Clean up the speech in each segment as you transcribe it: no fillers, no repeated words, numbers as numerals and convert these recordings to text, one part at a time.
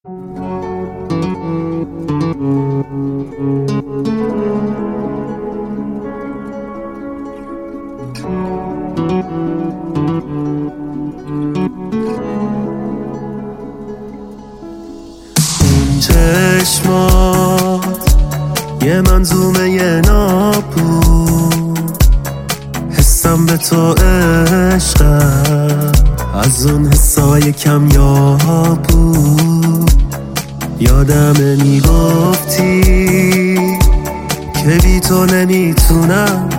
چشمات یه منظومه ناب بود، حسم به تو عشقم از اون حسای کمیاب بود. یادمه میگفتی که بی تو نمیتونم،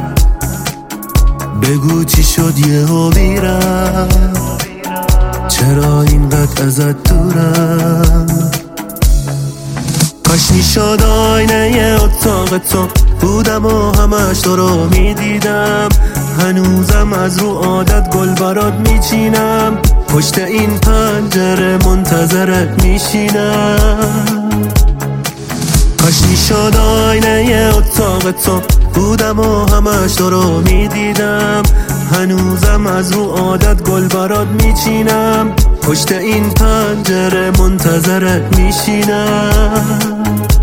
بگو چی شد یهو بیرم، چرا اینقدر ازت دورم. کاش میشد آینه اتاق تو بودم و همش تو رو میدیدم، هنوزم از رو عادت گل برات میچینم، پشت این پنجره منتظرت میشینم. کاش میشد آینه اتاق تو بودم و همش تو رو میدیدم، هنوزم از رو عادت گل برات میچینم، پشت این پنجره منتظرت میشینم.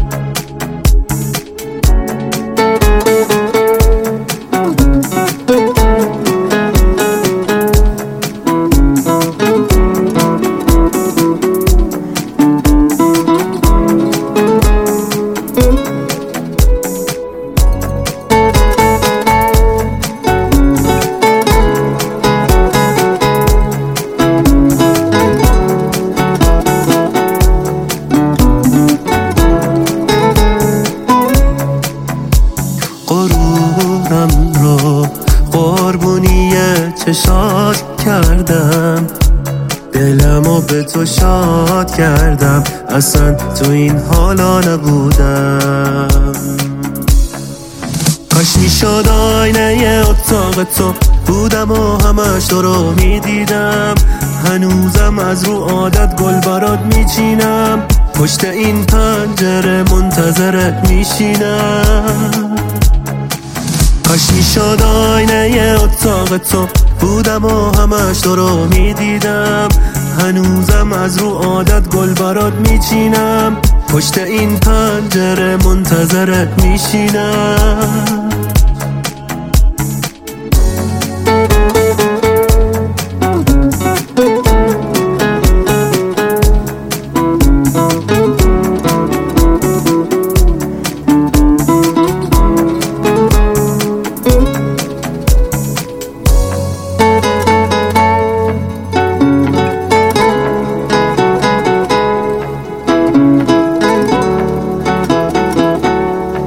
غرورم رو قربونی چشات کردم، دلمو به تو شاد کردم، اصلا تو این حالا نبودم. کاش میشد آینه اتاق تو بودم و همش تو رو میدیدم، هنوزم از رو عادت گل برات میچینم، پشت این پنجره منتظرت میشینم. کاش میشد آینه اتاق تو بودم و همش تو رو میدیدم، هنوزم از رو عادت گل برات میچینم، پشت این پنجره منتظرت میشینم.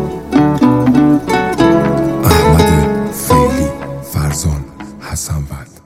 حسن ود